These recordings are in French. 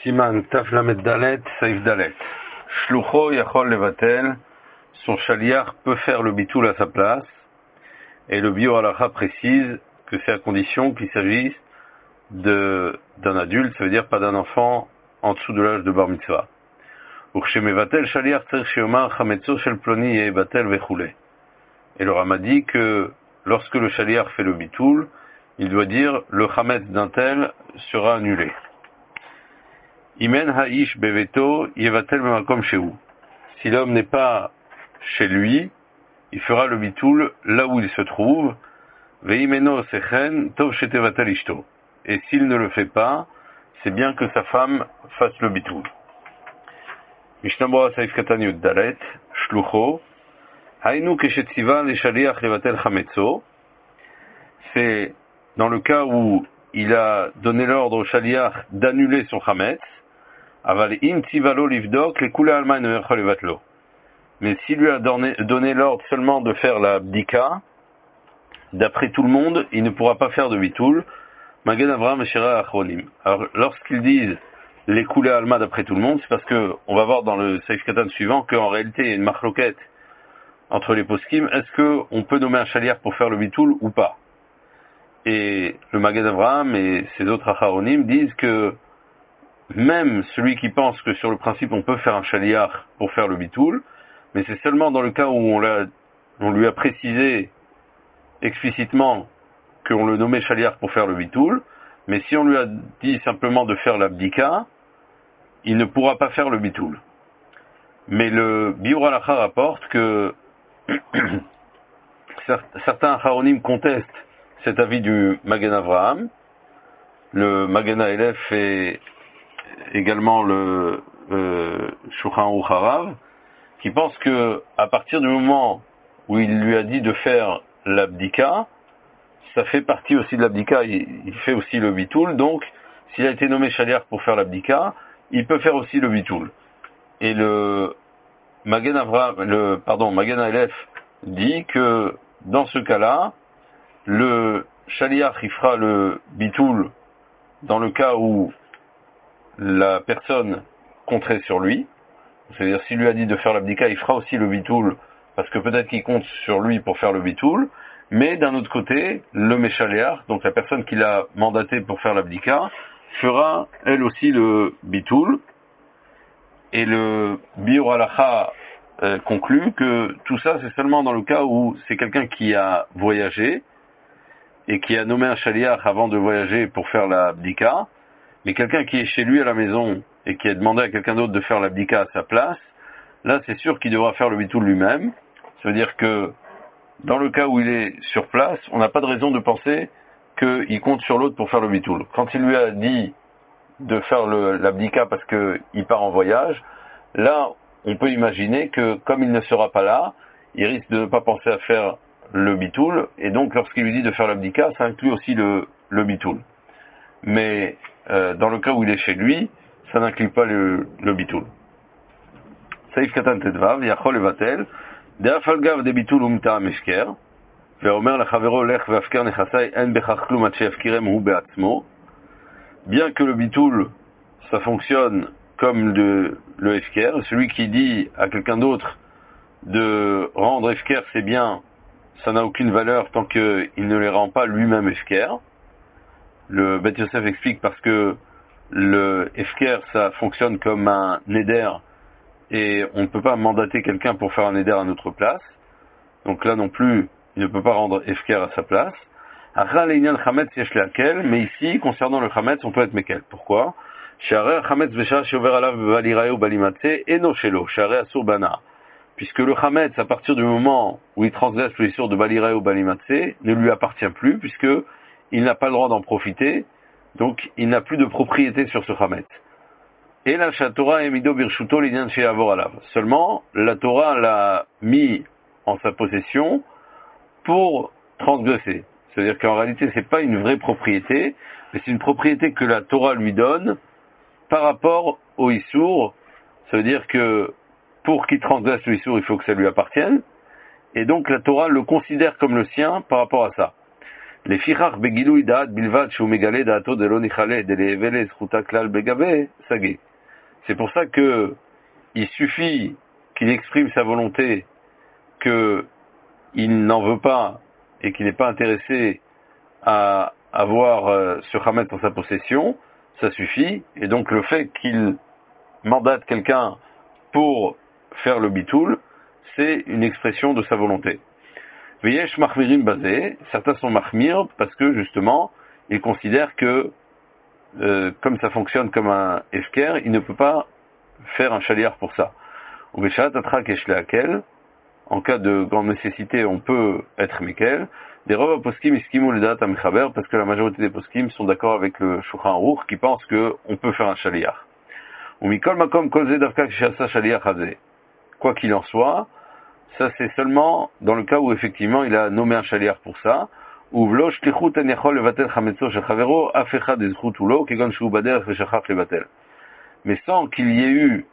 Siman Taf Lamed Dalet, Saif Dalet. Shlucho Yachol Levatel, son shaliach peut faire le bitoul à sa place, et le Biur Halacha précise que c'est à condition qu'il s'agisse d'un adulte, ça veut dire pas d'un enfant en dessous de l'âge de Bar Mitzvah. Urchemevatel shaliach tzarich sheomar chametzo shel ploni yevatel vechule. Et le Rama dit que lorsque le shaliach fait le bitoul, il doit dire le chametz d'un tel sera annulé. Imen ha'ish beveto yevatel bemakom shehu. Si l'homme n'est pas chez lui, il fera le bitoul là où il se trouve. Veimeno sechen tov shetevatel ishto. Et s'il ne le fait pas, c'est bien que sa femme fasse le bitoul. Mishnah Berurah Saif Katan Yud Dalet, Shlucho, Hainu keshetziva le shaliach levatel chametzo. C'est dans le cas où il a donné l'ordre au shaliach d'annuler son chametz. Aval im tzivalo livdok le kule alma ne yerchol levatlo. Mais s'il lui a donné l'ordre seulement de faire la bdika, d'après tout le monde, il ne pourra pas faire de bitoul. Magen Avraham et Shira Achronim. Alors, lorsqu'ils disent les coulées alma d'après tout le monde, c'est parce que, on va voir dans le Saif Katan suivant, qu'en réalité, il y a une machloket entre les poskim. Est-ce que on peut nommer un shaliach pour faire le bitoul ou pas? Et le Magen Avraham et ses autres Achronim disent que même celui qui pense que sur le principe on peut faire un shaliach pour faire le bitoul, mais c'est seulement dans le cas où on lui a précisé explicitement qu'on le nommait shaliach pour faire le bitoul, mais si on lui a dit simplement de faire l'abdika, il ne pourra pas faire le bitoul. Mais le Biur Halacha rapporte que certains Acharonim contestent cet avis du Magen Avraham, le Magen Aleph et également le Shulchan Aruch Harav, qui pensent que à partir du moment où il lui a dit de faire l'abdika, ça fait partie aussi de l'abdika, il fait aussi le bitoul, donc s'il a été nommé shaliach pour faire l'abdika, il peut faire aussi le bitoul. Et le Magen Aleph dit que dans ce cas-là, le shaliach il fera le bitoul dans le cas où la personne compterait sur lui, c'est-à-dire s'il lui a dit de faire l'abdika, il fera aussi le bitoul, parce que peut-être qu'il compte sur lui pour faire le bitoul. Mais d'un autre côté, le Meshaliach, donc la personne qui l'a mandaté pour faire l'abdika, fera elle aussi le bitoul. Et le Biur Halacha conclut que tout ça c'est seulement dans le cas où c'est quelqu'un qui a voyagé et qui a nommé un shaliach avant de voyager pour faire l'abdika, mais quelqu'un qui est chez lui à la maison et qui a demandé à quelqu'un d'autre de faire l'abdika à sa place, là c'est sûr qu'il devra faire le bitoul lui-même. Ça veut dire que dans le cas où il est sur place, on n'a pas de raison de penser qu'il compte sur l'autre pour faire le bitoul. Quand il lui a dit de faire l'abdika parce qu'il part en voyage, là, on peut imaginer que comme il ne sera pas là, il risque de ne pas penser à faire le bitoul, et donc lorsqu'il lui dit de faire l'abdika, ça inclut aussi le bitoul. Mais dans le cas où il est chez lui, ça n'inclut pas le bitoul. Saif Katan Tedvav, Yachol Levatel, De'afal gav de bitoul umta'am efker, ve'omer lechavero lech ve'afker nechasai en bechach klum at she'afkirem hu be'atzmo. Bien que le bitoul, ça fonctionne comme le efker, celui qui dit à quelqu'un d'autre de rendre efker ses biens, ça n'a aucune valeur tant qu'il ne les rend pas lui-même efker. Le Bet Yosef explique parce que le efker, ça fonctionne comme un neder, et on ne peut pas mandater quelqu'un pour faire un neder à notre place. Donc là non plus, il ne peut pas rendre efker à sa place. Mais ici, concernant le chametz, on peut être mekel. Pourquoi? Puisque le chametz, à partir du moment où il transgresse le issur de balirae ou balimatse, ne lui appartient plus, puisque il n'a pas le droit d'en profiter, donc il n'a plus de propriété sur ce chametz. Et la Torah emido birshuto l'inyan she'avor alav. Seulement, la Torah l'a mis en sa possession pour transgresser. C'est-à-dire qu'en réalité, c'est pas une vraie propriété, mais c'est une propriété que la Torah lui donne par rapport au Issour. Ça veut dire que pour qu'il transgresse le Issour, il faut que ça lui appartienne. Et donc la Torah le considère comme le sien par rapport à ça. Les fichach begilui da'at bilvad shu megale da'ato de lo nichale de le'evele zchuta klal begabe sagé. C'est pour ça que il suffit qu'il exprime sa volonté, qu'il n'en veut pas et qu'il n'est pas intéressé à avoir ce Hametz dans sa possession, ça suffit. Et donc le fait qu'il mandate quelqu'un pour faire le bitoul, c'est une expression de sa volonté. Veyesh machmirim basé, certains sont machmir parce que justement, ils considèrent que comme ça fonctionne comme un efker, il ne peut pas faire un chaliar pour ça. En cas de grande nécessité, on peut être mekel. Des rob poskim iskimu le data mechaber, parce que la majorité des poskim sont d'accord avec le Shulchan Aruch qui pense que on peut faire un chaliar. Ou mikol makom kol ze davka kishasa chaliar hazé. Quoi qu'il en soit, ça c'est seulement dans le cas où effectivement il a nommé un chaliar pour ça. Ou vlo shlichut en yachol levatel chametzo shel chavero af echad ezchut ulo kegon shu baderech veshachach levatel. Mais sans qu'il y ait eu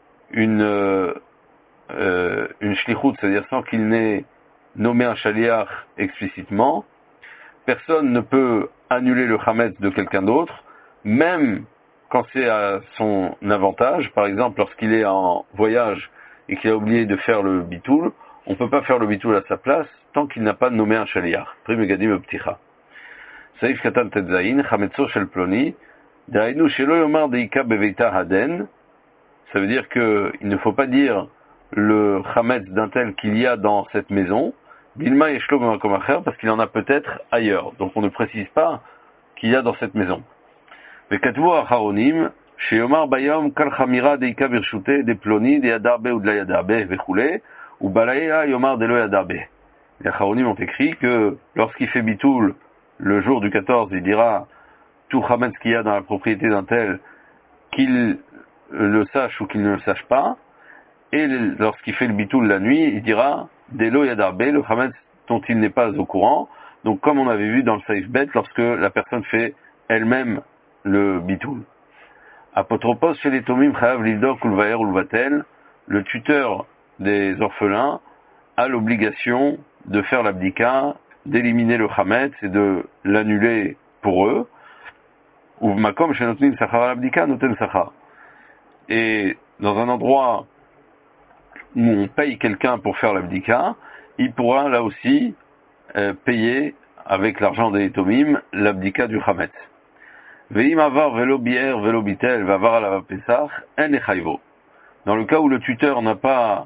une shlichut, c'est-à-dire sans qu'il n'ait nommé un chaliar explicitement, personne ne peut annuler le chametz de quelqu'un d'autre, même quand c'est à son avantage. Par exemple, lorsqu'il est en voyage et qu'il a oublié de faire le bitoul, on ne peut pas faire le bitoul à sa place tant qu'il n'a pas nommé un chaliar. Prim Megadim Opticha. Saïf Katan Tetzaïn, Chametzo Shel Ploni, Daïnu Shelo Yomar Deika Beveita Haden. Ça veut dire qu'il ne faut pas dire le chametz d'un tel qu'il y a dans cette maison, Bilma Yeshlo B'makom parce qu'il en a peut-être ailleurs. Donc on ne précise pas qu'il y a dans cette maison. Vekatvu Acharonim, Sheyomar Bayom Kal Chamira Deika Birshute De Ploni De Yadarbe ou de la Yadarbe Vechule, ou Balaïa Yomar De Lo Yadarbe. Les Acharonim ont écrit que lorsqu'il fait bitoul le jour du 14, il dira tout chametz qu'il y a dans la propriété d'un tel, qu'il le sache ou qu'il ne le sache pas. Et lorsqu'il fait le bitoul la nuit, il dira Delo Yadarbe, le chametz dont il n'est pas au courant. Donc comme on avait vu dans le Saïf Bet, lorsque la personne fait elle-même le bitoul. Apotropos chez les Tomim Chayav Livdok Ulvaer Ulvatel, le tuteur des orphelins a l'obligation de faire l'abdika, d'éliminer le chametz et de l'annuler pour eux. Uvmakom chez Notnim Sachar l'abdika, Noten Sachar. Et dans un endroit où on paye quelqu'un pour faire l'abdika, il pourra là aussi payer avec l'argent des Tomim l'abdika du chametz. Veim avar velo bier velo bitel vavar ala pesach en echayvo. Dans le cas où le tuteur n'a pas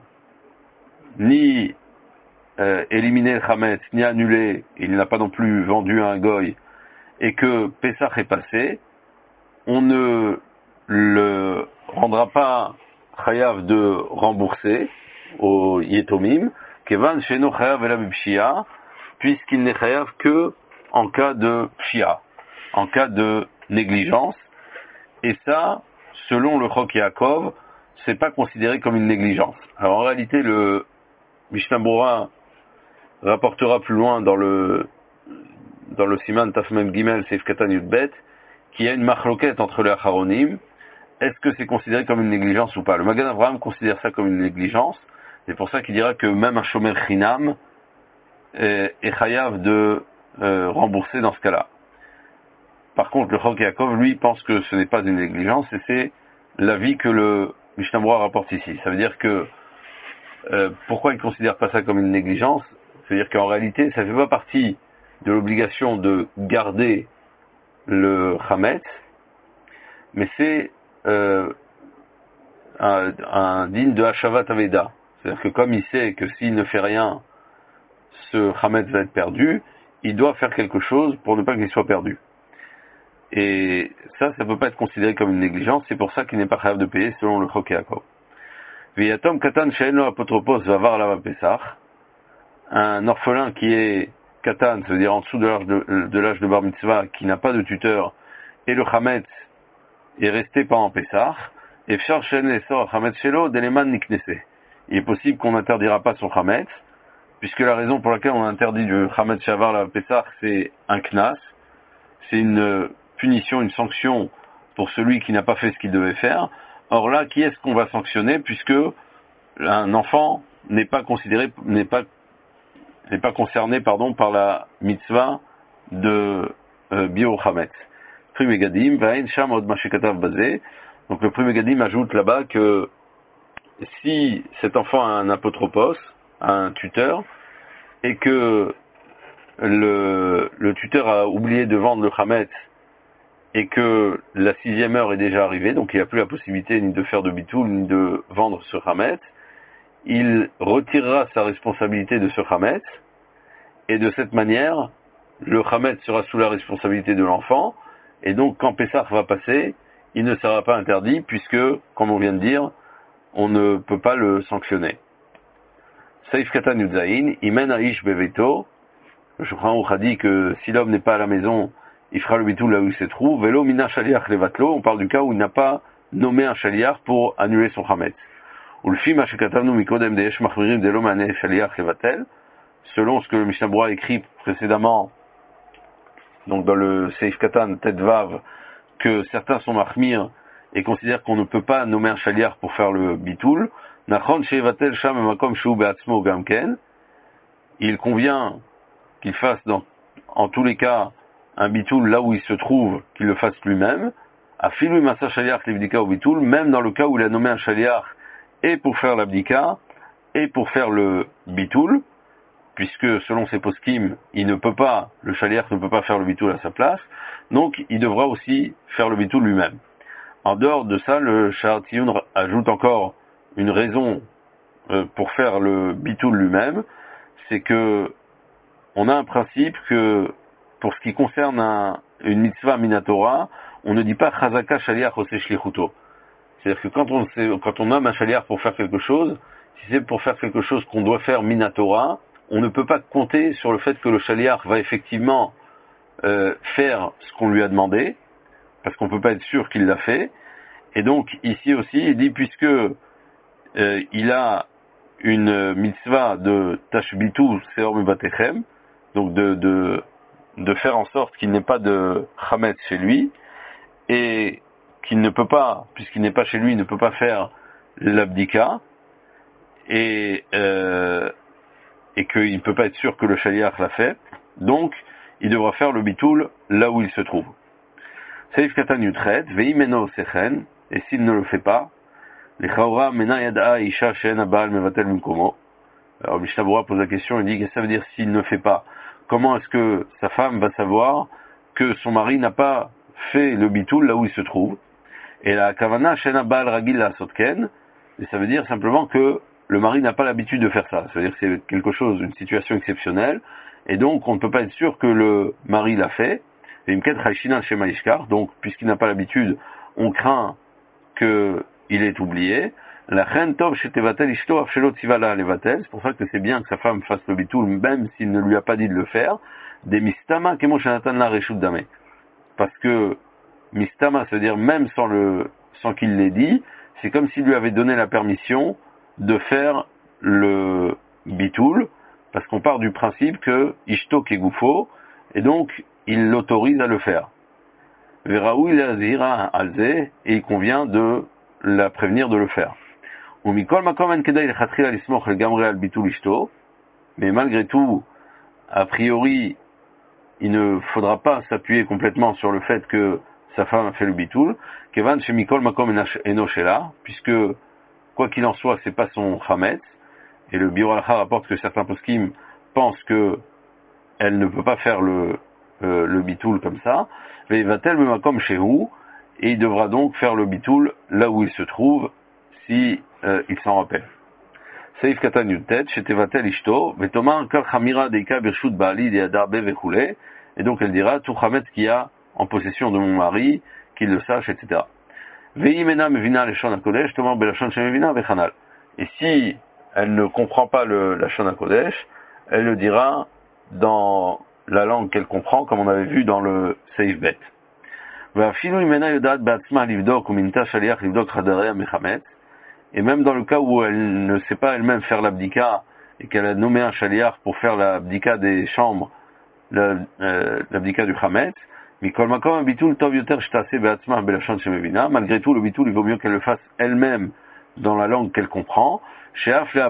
ni éliminé le chametz, ni annulé, il n'a pas non plus vendu un goy, et que Pesach est passé, on ne le rendra pas chayav de rembourser au Yetomim, kevan sheno chayav ela b'pshia, puisqu'il n'est chayav que en cas de pshia, en cas de négligence. Et ça, selon le Chok Yaakov, c'est pas considéré comme une négligence. Alors en réalité, le Mishnah Berurah rapportera plus loin dans le Siman Tafmem Gimel Seif Katan Yudbet qu'il y a une machloket entre les Acharonim. Est-ce que c'est considéré comme une négligence ou pas? Le Magen Avraham considère ça comme une négligence. C'est pour ça qu'il dira que même un shomer chinam est chayav de rembourser dans ce cas-là. Par contre, le Chok Yaakov, lui, pense que ce n'est pas une négligence et c'est l'avis que le Mishnah Berurah rapporte ici. Ça veut dire que pourquoi il ne considère pas ça comme une négligence? C'est-à-dire qu'en réalité, ça ne fait pas partie de l'obligation de garder le chametz, mais c'est un digne de Hashavat Aveda. C'est-à-dire que comme il sait que s'il ne fait rien, ce chametz va être perdu, il doit faire quelque chose pour ne pas qu'il soit perdu. Et ça ne peut pas être considéré comme une négligence, c'est pour ça qu'il n'est pas capable de payer selon le Chok Yaakov. Viyatom katan she'eno apotropos vavar lava pesach, un orphelin qui est katan, c'est-à-dire en dessous de l'âge de bar mitzvah, qui n'a pas de tuteur, et le chametz est resté pendant Pesach, et fshar she'en lesor chametz shelo deleman niknese. Il est possible qu'on n'interdira pas son chametz, puisque la raison pour laquelle on interdit du chametz shavar lava pesach, c'est un knas, c'est une punition, une sanction pour celui qui n'a pas fait ce qu'il devait faire. Or là, qui est-ce qu'on va sanctionner, puisque un enfant n'est pas concerné, par la mitzvah de Biur Chametz. Pri Megadim, Vain Sham Od Mashekatav Bazé. Donc le Pri Megadim ajoute là-bas que si cet enfant a un apotropos, un tuteur, et que le tuteur a oublié de vendre le Chametz, et que la 6e heure est déjà arrivée, donc il n'a plus la possibilité ni de faire de bitoul, ni de vendre ce Chametz, il retirera sa responsabilité de ce Chametz, et de cette manière, le Chametz sera sous la responsabilité de l'enfant, et donc quand Pessah va passer, il ne sera pas interdit, puisque, comme on vient de dire, on ne peut pas le sanctionner. Saïf Katan Yudzaïn, Imen Aish Beveto, le Shulchan Aruch a dit que si l'homme n'est pas à la maison, il fera le bitoul là où il se trouve. Velo Mina Shaliach Levatlo, on parle du cas où il n'a pas nommé un Shaliach pour annuler son Chametz. Ou le film Ashekatavnu Mikodem Deesh Machmirim Delo Mane Shaliach Levatel, selon ce que le Mishnah Berurah a écrit précédemment, donc dans le Seif Katan Tet Vav, que certains sont mahmir et considèrent qu'on ne peut pas nommer un Shaliach pour faire le bitoul. Nachon Shevatel Sham Makom Shu Beatzmo Gamken, il convient qu'il fasse en tous les cas un bitoul là où il se trouve, qu'il le fasse lui-même. Afilu Masa Shaliach Levdika au bitoul, même dans le cas où il a nommé un Shaliach et pour faire l'abdika et pour faire le bitoul, puisque selon ses poskim, le Shaliach ne peut pas faire le bitoul à sa place, donc il devra aussi faire le bitoul lui-même. En dehors de ça, le Sha'ar Tziyun ajoute encore une raison pour faire le bitoul lui-même, c'est que on a un principe que, pour ce qui concerne une mitzvah minatora, on ne dit pas chazaka shaliach ose shlichuto. C'est-à-dire que quand on nomme un shaliach pour faire quelque chose, si c'est pour faire quelque chose qu'on doit faire minatora, on ne peut pas compter sur le fait que le shaliach va effectivement faire ce qu'on lui a demandé, parce qu'on ne peut pas être sûr qu'il l'a fait. Et donc ici aussi, il dit puisque il a une mitzvah de tashbitu seor mebatechem, donc de faire en sorte qu'il n'ait pas de chametz chez lui, et qu'il ne peut pas, puisqu'il n'est pas chez lui, il ne peut pas faire l'abdika, et qu'il ne peut pas être sûr que le shaliach l'a fait, donc il devra faire le bitoul là où il se trouve. Seif katan yutret, veimeno sechen, et s'il ne le fait pas, lechaora mena yada'a isha she'en ha'baal mevatel mimkomo. Alors Mishnah Berurah pose la question, il dit qu'est-ce que ça veut dire s'il ne fait pas? Comment est-ce que sa femme va savoir que son mari n'a pas fait le bitoul là où il se trouve? Et la kavana she'en ha'baal ragil la'asot-ken, et ça veut dire simplement que le mari n'a pas l'habitude de faire ça. Ça veut dire que c'est quelque chose, une situation exceptionnelle, et donc on ne peut pas être sûr que le mari l'a fait. Donc, puisqu'il n'a pas l'habitude, on craint qu'il est oublié. La reine tov chez Tevatel Ishto Afshelo Tzivala Levatel, c'est pour ça que c'est bien que sa femme fasse le bitoul, même s'il ne lui a pas dit de le faire. Des mistama kemo shanatan la reshut dame. Parce que mistama, c'est-à-dire même sans qu'il l'ait dit, c'est comme s'il lui avait donné la permission de faire le bitoul, parce qu'on part du principe que Ishto Kegufo, et donc il l'autorise à le faire. Veraou il azira alze, et il convient de la prévenir de le faire. Mais malgré tout, a priori, il ne faudra pas s'appuyer complètement sur le fait que sa femme a fait le bitoul, kevan shemikol makom enoshela, puisque quoi qu'il en soit, c'est pas son chametz, et le Biur Halacha rapporte que certains poskim pensent que elle ne peut pas faire le bitoul comme ça, mais va-t-elle me makom shehu, et il devra donc faire le bitoul là où il se trouve, si il s'en rappelle. Seif katan yutet, shetevatel ishto, vetomar kal chamira deika birshut baali deadarbe vechule, et donc elle dira tout chametz qu'il y a en possession de mon mari, qu'il le sache, etc. Veimena mevina leshon hakodesh, tomar belashon shemevina vechanal. Et si elle ne comprend pas la lashon hakodesh, elle le dira dans la langue qu'elle comprend, comme on avait vu dans le Seif Bet. Et même dans le cas où elle ne sait pas elle-même faire l'abdika, et qu'elle a nommé un shaliach pour faire l'abdika des chambres, l'abdika du chametz, malgré tout, le bitoul, il vaut mieux qu'elle le fasse elle-même dans la langue qu'elle comprend.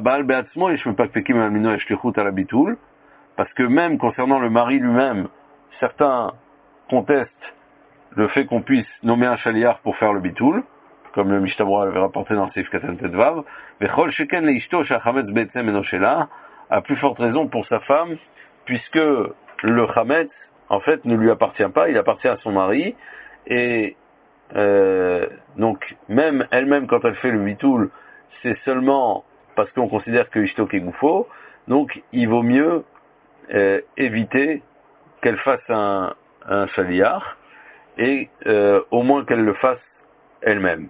Parce que même concernant le mari lui-même, certains contestent le fait qu'on puisse nommer un chaliar pour faire le bitoul, comme le Mishtabura l'avait rapporté dans Seif Katan Tedvav, Vechol Sheken Leishto Shachametz Be'etzem Enoshela, à plus forte raison pour sa femme, puisque le Chametz, en fait, ne lui appartient pas, il appartient à son mari, et donc, même elle-même, quand elle fait le bitoul, c'est seulement parce qu'on considère que Ishto Kegoufo, donc il vaut mieux éviter qu'elle fasse un chaliar, et au moins qu'elle le fasse elle-même.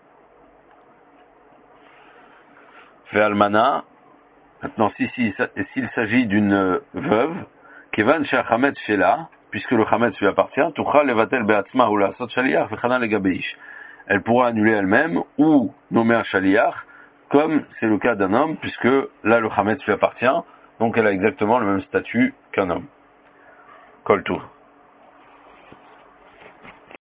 Ve'almana, maintenant s'il s'agit d'une veuve, Kevan she'achametz shela, puisque le chametz lui appartient, tuchal levatel be'atzma ou la'asot shaliach v'chana legabeish. Elle pourra annuler elle-même ou nommer un shaliach, comme c'est le cas d'un homme, puisque là le chametz lui appartient, donc elle a exactement le même statut qu'un homme. Kol tour.